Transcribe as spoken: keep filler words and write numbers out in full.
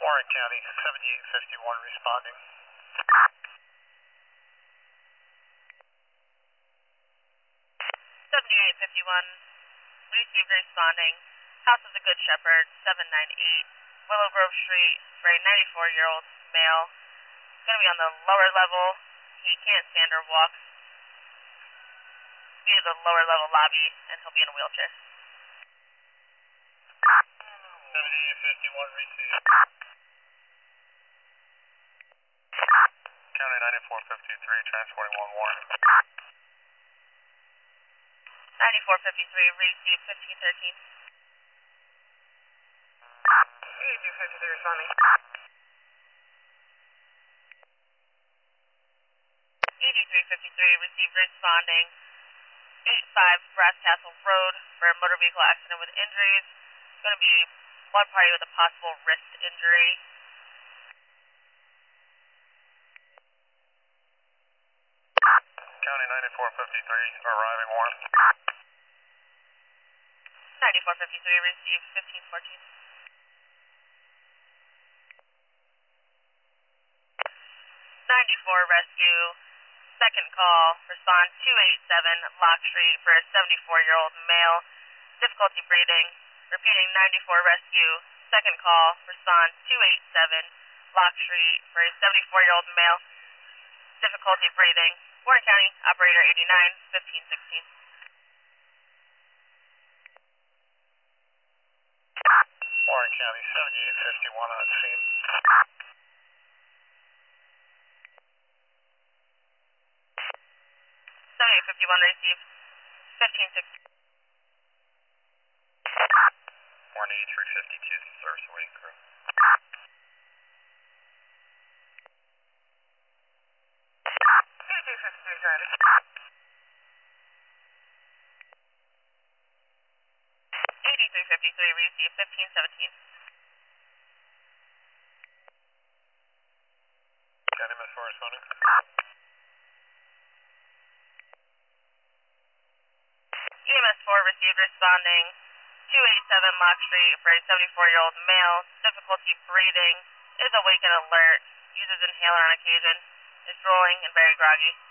Warren County, seventy-eight fifty-one responding. seventy-eight fifty-one, we received responding. House of the Good Shepherd, seven ninety-eight, Willow Grove Street, for a ninety-four-year-old male. He's going to be on the lower level. He can't stand or walk. Be to the lower level lobby, and he'll be in a wheelchair. seventy-eight fifty-one received. County ninety-four fifty-three, transporting one Warren. ninety-four fifty-three, received fifteen thirteen. eighty-two fifty-three responding. eighty-three fifty-three, received responding. eighty-five Brass Castle Road for a motor vehicle accident with injuries. It's going to be one party with a possible wrist injury. County ninety-four fifty-three, arriving Warren. ninety-four fifty-three, received fifteen fourteen. ninety-four rescue, second call, respond two eighty-seven Lock Street for a seventy-four-year-old male, difficulty breathing. Repeating, ninety-four rescue, second call, respond two eighty-seven Lock Street for a seventy-four-year-old male, difficulty breathing. Warren County, operator eighty-nine fifteen sixteen. Warren County, seventy-eight fifty-one on scene. seventy-eight fifty-one received fifteen sixteen. Warren eighty-three fifty-two, service waiting crew. eighty-two fifty-three driving. eighty-three fifty-three, received fifteen seventeen. County M S four responding. E M S four received responding. two eighty-seven Lock Street for a seventy-four-year-old male, difficulty breathing, is awake and alert, uses inhaler on occasion, is drooling and very groggy.